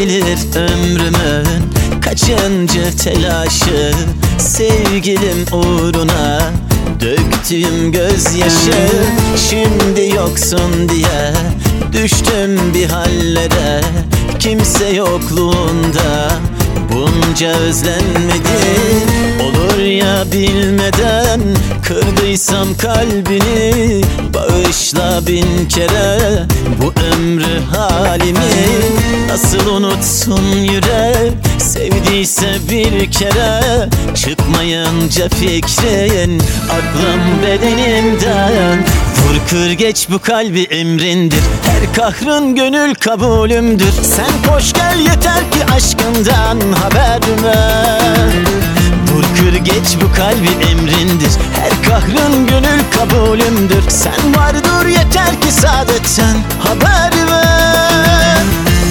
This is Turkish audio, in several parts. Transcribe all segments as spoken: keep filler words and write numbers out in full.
bilir ömrümün kaçıncı telaşı, sevgilim uğruna döktüğüm gözyaşı. Şimdi yoksun diye düştüm bir hallere, kimse yokluğunda bunca özlenmedi. Olur ya bilmeden kırdıysam kalbini, bağışla bin kere bu ömrü halimi. Nasıl unutsun yürek sevdiyse bir kere, çıkmayınca fikrin aklım bedenimden. Vur kır geç bu kalbi emrindir, her kahrın gönül kabulümdür. Sen koş gel yeter ki aşkından haber ver. Vur kır geç bu kalbi emrindir, her kahrın gönül kabulümdür. Sen var dur yeter ki saadetten haber ver.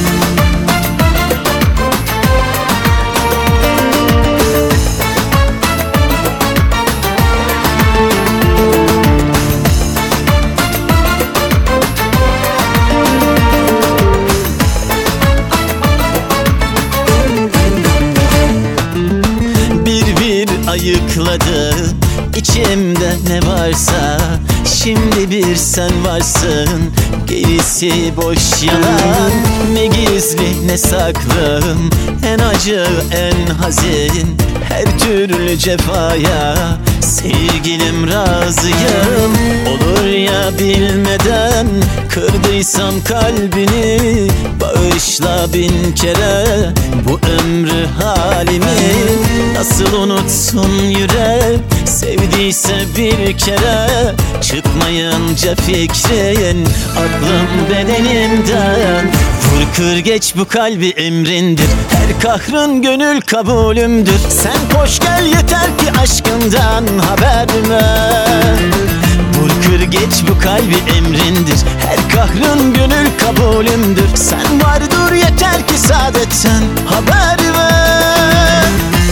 Ayıkladı içimde ne varsa, şimdi bir sen varsın, gerisi boş yalan. Ne gizli ne saklım, en acı en hazin, her türlü cefaya sevgilim razıyım. Olur ya bilmeden kırdıysam kalbini, bağışla bin kere bu ömrü halimi. Nasıl unutsun yürek sevdiyse bir kere, çıkmayınca fikrin aklım bedenimden. Vur kır geç bu kalbi emrindir, her kahrın gönül kabulümdür. Sen koş gel yeter ki aşkından haber ver. Vur kır geç bu kalbi emrindir, her kahrın gönül kabulümdür. Sen var dur yeter ki saadetten haber ver.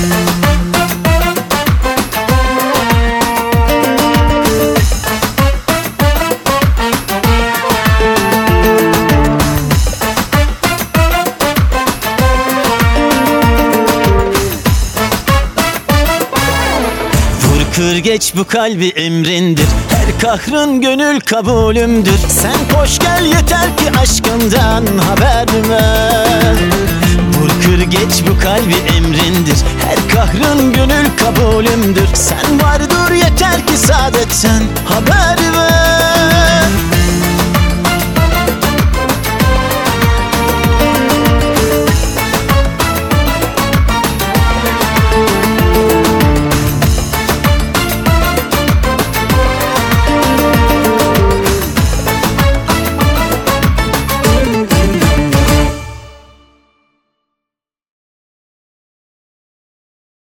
Kır geç bu kalbi emrindir, her kahrın gönül kabulümdür. Sen koş gel yeter ki aşkından haber ver. Vur kır geç bu kalbi emrindir, her kahrın gönül kabulümdür. Sen var dur yeter ki saadetten haber ver.